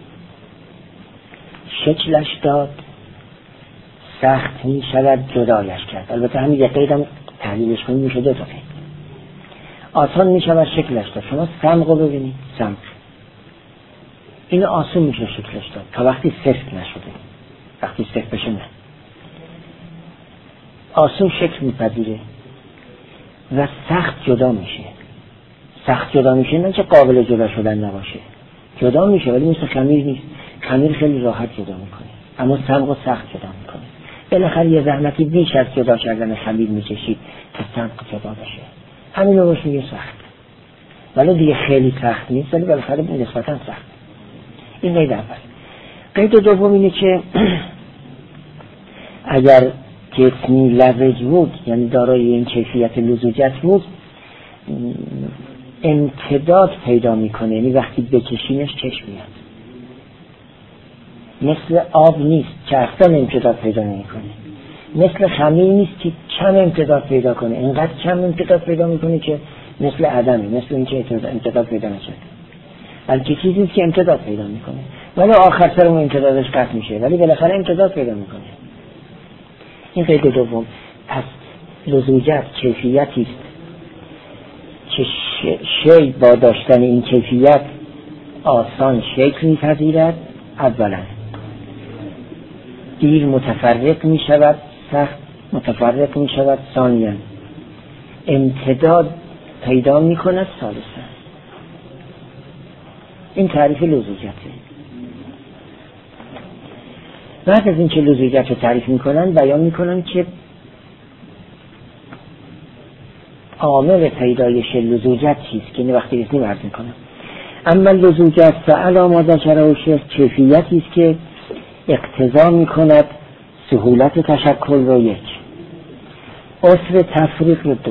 شکلش داد، سخت می شود جدایش کرد. البته همین یک قید هم تحلیلش کنیم میشه دو تا قید. آسان می شود شکلش داد، شما سمق رو ببینید، سمق این آسان میشه شکلش داد تا وقتی سفت نشده، وقتی سفت بشه نه. آسان شکل میپذیره و سخت جدا میشه. سخت جدا میشه نه که قابل جدا شدن نباشه، جدا میشه ولی مثل خمیر نیست. خمیر خیلی راحت جدا میکنه، اما سمق سخت جدا میکنه. بالاخره یه زحمتی بیش از جدا کردن خمیر میکشید تا سمق جدا بشه. همین رو باشه یه سخت، ولی دیگه خیلی سخت نیست ولی بالاخره نسبتا سخت. این قید اول. قید دوم اینه که اگر جسمی لزج بود، یعنی دارای این کیفیت لزوجت بود، امتداد پیدا میکنه، یعنی وقتی بکشینش چشم میاد. مثل آب نیست که اصلا امتداد پیدا نمیکنه، مثل خمیر نیست که کم امتداد پیدا کنه، اینقدر کم امتداد پیدا میکنه که مثل عدمه، مثل اینکه امتداد پیدا نشد. بلکه چیزی که امتداد پیدا میکنه ولی آخر سر اون امتدادش قطع میشه ولی بالاخره امتداد پیدا میکنه. این قید دوم. پس لزوجت کیفیتی است که شی با داشتن این کیفیت آسان شکل می‌پذیرد. اولا دیر متفرق می شود، سخت متفرق می شود. ثانیاً امتداد پیدا می کند. ثالثاً این تعریف لزوجته. بعد از اینکه لزوجت رو تعریف می کنن بیان می کنن که عامل پیدایش لزوجت چیست که این وقتی اسمی عرض می کنن. اما لزوجت فعلا ما ذکره و شیخ کیفیتی است که اقتضا می کند سهولت تشکل رو یک، عسر تفریق رو دو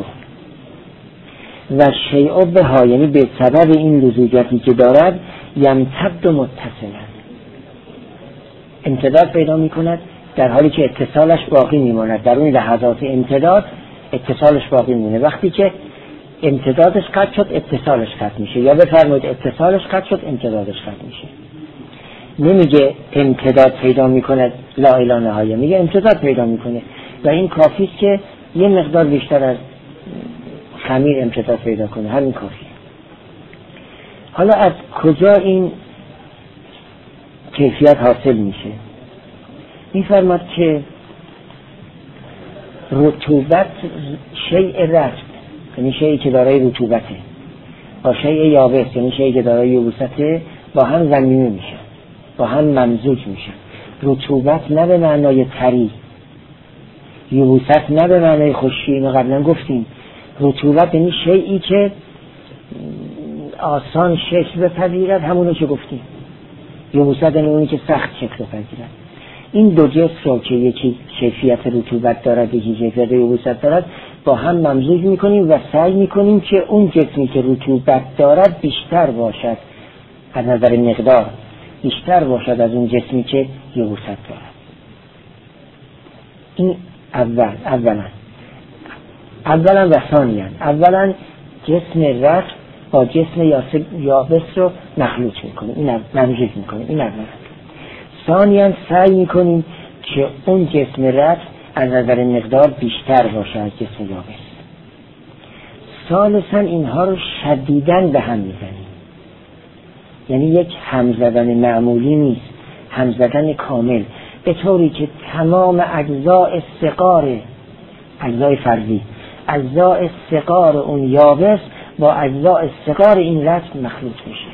و شیء بها، یعنی به سبب این لزوجتی که دارد یمتد متصلا، امتداد پیدا می کند در حالی که اتصالش باقی می ماند. در اون لحظات امتداد اتصالش باقی می مونه. وقتی که امتدادش قطع شد اتصالش قطع میشه، یا بفرمایید اتصالش قطع شد امتدادش قطع میشه. نمیگه امتداد پیدا میکنه لا اله نهایه، میگه امتداد پیدا میکنه و این کافی است که یه مقدار بیشتر از خمیر امتداد پیدا کنه، همین کافیه. حالا از کجا این کیفیت حاصل میشه؟ میفرماد که رطوبت شیء رطب، یعنی شیئی که دارای رطوبته، با شیء یابس، یعنی شیئی که دارای یبوسته، با هم ضمیمه میشن، با هم ممزوج میشن. رطوبت نه به معنای طری، یبوست نه به معنای خشکی، اینو قبلا گفتیم. رطوبت یعنی شیئی که آسان شکل بپذیرد، همونو که گفتیم. یبوست یعنی اونی که سخت شکل بپذیرد. این دو جنس رو که یکی کیفیت رطوبت دارد، یکی کیفیت یبوست دارد، با هم ممزوج میکنیم و سعی میکنیم که اون جسمی که رطوبت دارد بیشتر باشد، از نظر مقدار بیشتر باشد از اون جسمی که یبوست دارد. این اول اولا اولا و ثانیاً. اولا جسم رطب با جسم یابس رو مخلوط میکنیم، این ممزوج میکنیم، این اولا. ثانیاً سعی میکنیم که اون جسم رطب از نظر مقدار بیشتر باشه از جسم یابس. ثالثاً اینها رو شدیداً به هم میزنیم، یعنی یک همزدن معمولی نیست، همزدن کامل، به طوری که تمام اجزاء صغار، اجزای فرضی، اجزاء صغار اون یابس با اجزاء صغار این رطب مخلوط میشه.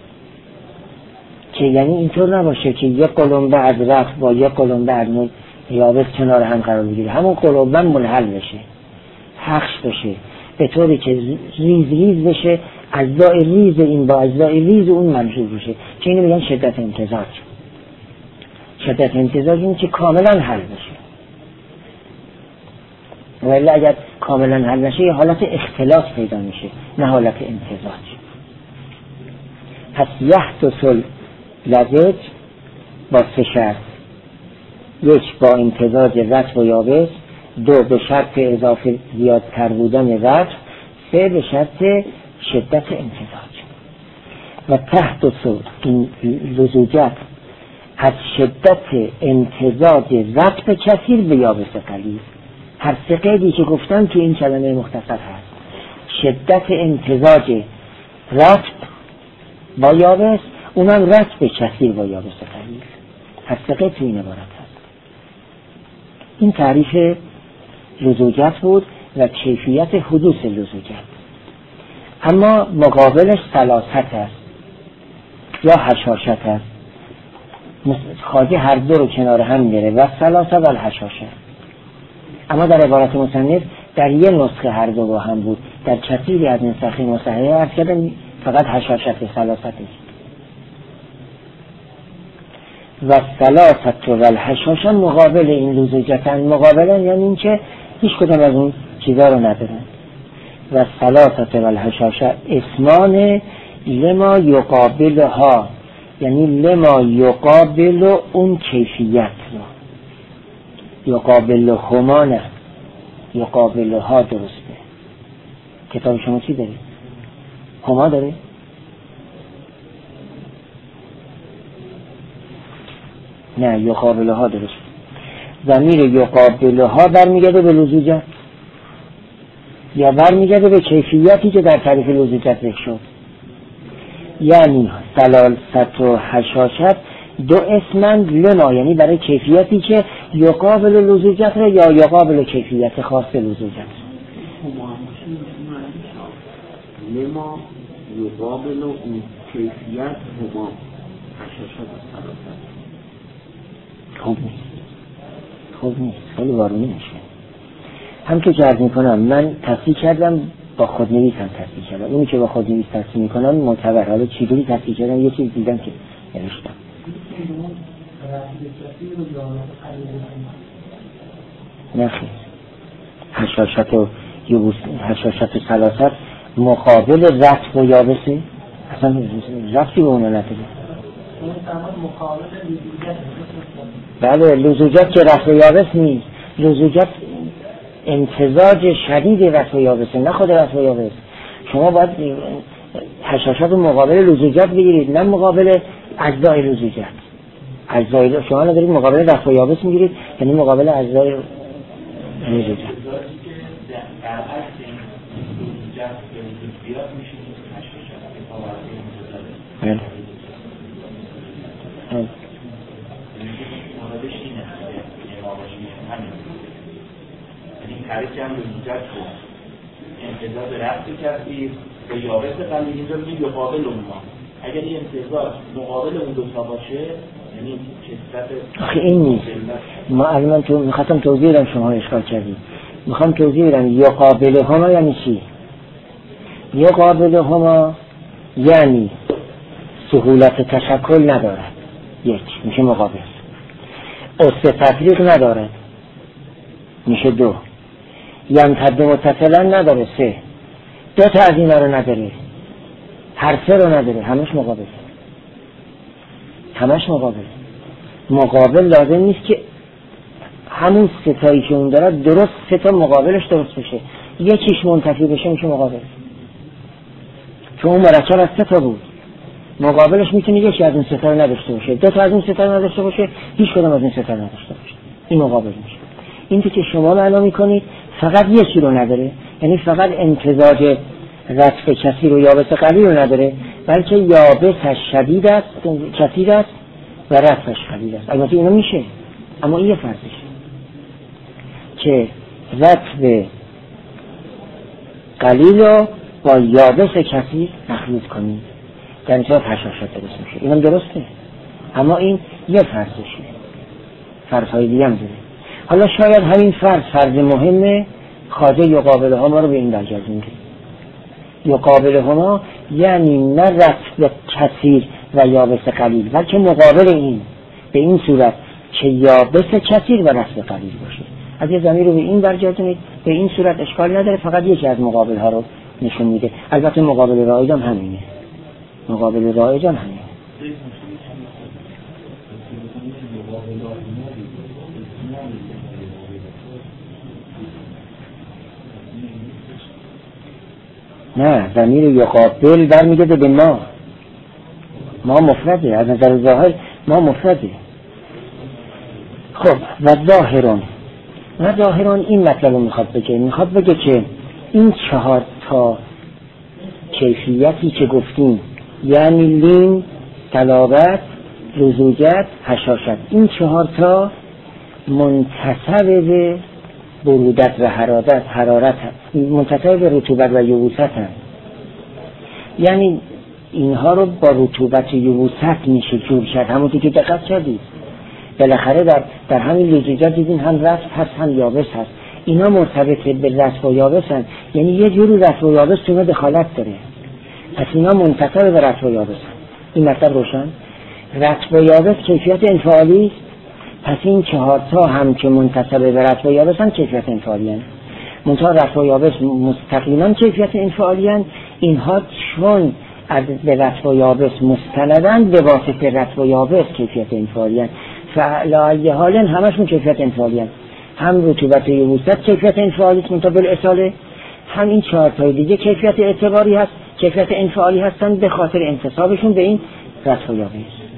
که یعنی اینطور نباشه که یک قلمبه از رطب با یک قلمبه از یابس کنار هم قرار بگیره، همون قلمبه منحل بشه، پخش بشه، به طوری که ریز ریز بشه، اجزای ریز این با اجزای ریز اون ممزوج بشه، که اینو میگن شدت امتزاج. شدت امتزاج این که کاملا حل بشه، ولی اگر کاملا حل نشه یه حالت اختلاط پیدا میشه، نه حالت امتزاج. پس یحدث لزج با سه شرط: یک با امتزاج رطب و یابس، دو به شرط اضافه زیادتر بودن رطب، سه به شرط شدت امتزاج. و تحدث این لزوجت از شدت امتزاج رطب کثیر به یابس قلیل. هر سه قیدی که گفتم تو این کلمه مختصر هست. شدت امتزاج رطب با یابس، اونم رطب کثیر با یابس قلیل. هر سه قید تو این عبارت هست. این تعریف لزوجت بود و کیفیت حدوث لزوجت. اما مقابلش ثلاثت است یا حشاشت است. خواهی هر دو رو کنار هم میره، و ثلاثه و الحشاشه. اما در عبارت مصنف در یه نسخه هر دو با هم بود، در کثیری از نسخه مصححه عرض کردن فقط حشاشت ثلاثت است. و ثلاثت و الحشاشه مقابل این لزوجتن. مقابلن یعنی این که هیچ کدام از اون چیزا رو ندارن. و ثلاثت و الحشاشه اسمان لما یقابلها، یعنی لما یقابل اون کیفیت رو. یقابل هما نه، یقابل ها درسته. کتاب شما چی داره؟ هما داره؟ نه، یقابل ها درسته. ضمیر یقابل ها برمیگرده به لزوجت. یا برمیگرده به کیفیتی که در تعریف لزوجت ذکر شد. یعنی سلاست و حشاشت دو اسمند لما، یعنی برای کیفیتی که یقابل لزوجت را یا یقابل کیفیت خاص لزوجت. لما یقابل اون کیفیت هما حشاشت و سلاست. خوب نیست، خوب نیست، خیلی وارونی میشه. همونطور که عرض میکنم من تصحیح کردم، با خودنویس هم تصحیح کردم. اونی که با خودنویس تصحیح میکنم معتبر. حالا چجوری تصحیح کردم یه چیز دیدم که نوشتم. نخیر، حشاشت و یبوس، حشاشت و سلاست مقابل رطب و یابسه، اصلا رفتی به اون نداره. بله، لزوجت که رطب و یابس نیست، لزوجت امتزاج شدید رطب و یابسه، نه خود رطب و یابس. شما باید حشاشت رو مقابل لزوجت بگیرید، نه مقابل اجزای لزوجت. اجزای شما ندارید مقابل رطب و یابس میگیرید، یعنی مقابل اجزای لزوجت. بله. تعریف هم لزوجت کن امتزاج رفت کردی به یابس قلیل، اینجا میگه یقابل اونها. اگر این امتزاج مقابل اون دوتا باشه یعنی کثرت. آخه این نیست. ما از من تو میخواستم توضیح بدم، شما اشکال کردید. میخوام توضیح بدم یقابل هما یعنی چی. یقابل هما یعنی سهولت تشکل ندارد، یک میشه مقابل. اصل تفریق ندارد میشه دو. یمتد متصلا نداره سه. دو تا از اینا رو نداره، هر سه رو نداره، همش مقابل. همش مقابل. مقابل لازم نیست که همون سه تایی که اون داره درست سه تا مقابلش درست بشه. یکیش منتفی بشه میشه مقابل، چون اون مرکب از سه تا بود. مقابلش میتونه یکی از اون سه تا رو نداشته باشه، دو تا از اون سه تا رو نداشته باشه، هیچ کدوم از این سه تا رو نداشته باشه. این مقابل میشه. این که شما معنا میکنید فقط یکی رو نداره، یعنی فقط امتزاج رطب کثیر و یابس قلیل رو نداره، بلکه یابسش شدید است، کثیر است و رطبش قلیل است. البته اینا میشه، اما این یه فرضشه که رطب قلیل رو با یابس کثیر مخلوط کنید، در اینجا حشاشت درست میشه. اینم درسته، اما این یه فرضشه، فرضهای دیگه هم داره. حالا شاید همین فرض فرض مهمه، خواجه یقابل هما رو به این درجه میگه. یقابل هما یعنی نه رطب کثیر و یابس قلیل، بلکه مقابل این، به این صورت که یابس کثیر و رطب قلیل باشه. از یه ضمیر رو به این درجه کنید، به این صورت اشکال نداره، فقط یکی از مقابل ها رو نشون میده. البته مقابل رایج هم همینه، مقابل رایج هم همینه. نه، ضمیر یقابل برمیگرده به ما. ما مفرده، از نظر ظاهر ما مفرده. خب و ظاهرون، و ظاهرون این مطلب رو میخواد بگه، میخواد بگه که این چهار تا کیفیتی که گفتیم، یعنی لین، صلابت، لزوجت، حشاشت، این چهار تا منتسب به برودت و حرارت، حرارت منتسب به رطوبت و یبوست هم. یعنی اینها رو با رطوبت و یبوست میشه جور کرد. همونطور که دقت کردید بالاخره در در همین لزوجت دیدین هم رطب هست هم یابس هست. اینا مرتبط به رطب و یابس هست، یعنی یه جوری رطب و یابس تو دخالت داره، پس اینا منتسب به رطب و یابس هست. این مطلب روشن؟ رطب و یابس کیفیت انفعالی است، پس این چهار تا هم که منتسب به رطب و یابس هم کیفیت انفعالی هست. منتها رطب و یابس مستقیما کیفیت انفعالی هست. اینها چون از به رطب و یابس مستندن، به واسطه رطب و یابس کیفیت انفعالی هست. فعلی حال همشون کیفیت انفعالی هست، هم رطوبت و یبوست کیفیت انفعالی است منتها بالاصاله، هم این چهار تا دیگه کیفیت اعتباری هست، کیفیت انفعالی هستن به خاطر انتسابشون به این رطب و یابس.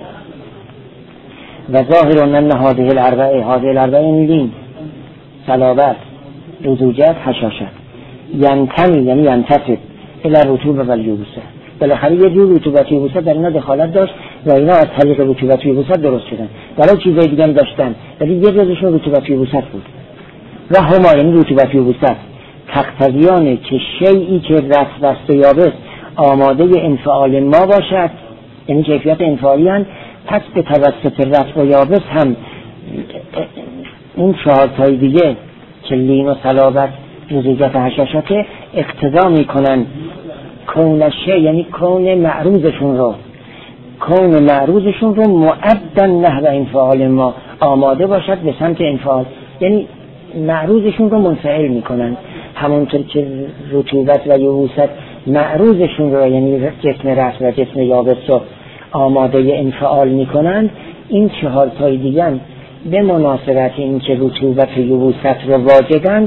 و ظاهرون ان هذه الاربعه، هذه الاربعه لین، صلابت، لزوجت، حشاشت، ینتمی یعنی ینتصب الی رطوبه و الیبوسه. بالاخره یه جور رطوبت و یبوست در اینا دخالت داشت و اینا از طریق رطوبت و یبوست درست شدن. ولی چیزای دیگه هم داشتن ولی یه جزشون رطوبت و یبوست بود. و هما یعنی رطوبت و یبوست تقتضیانه که شیئی که رطب است و یابس آماده انفعال ما باشد، یعنی کیفیت انفعالی هن، پس به توسط رطب و یابس هم اون چهار تای دیگه که لین و صلابت جزئیات حشاشات اقتضا میکنن کون شیء یعنی کون معروضشون رو کون معروضشون رو معدن نحو انفعال ما آماده باشد به سمت انفعال، یعنی معروضشون رو منفعل میکنن. همونطور که رطوبت و یبوست معروضشون رو یعنی جسم رطب و جسم یابس رو آماده انفعال میکنند، این چهار تای دیگر به مناسبت این که رطوبت و یبوست رو واجدند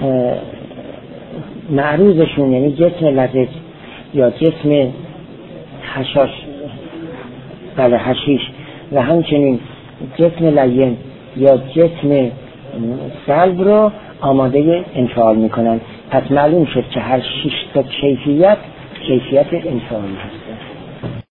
معروضشون یعنی جسم لزج یا جسم حشاش بله حشیش و همچنین جسم لین یا جسم صلب رو آماده انفعال میکنن. پس معلوم شد که هر شش تا کیفیت کیفیت انفعالی هست.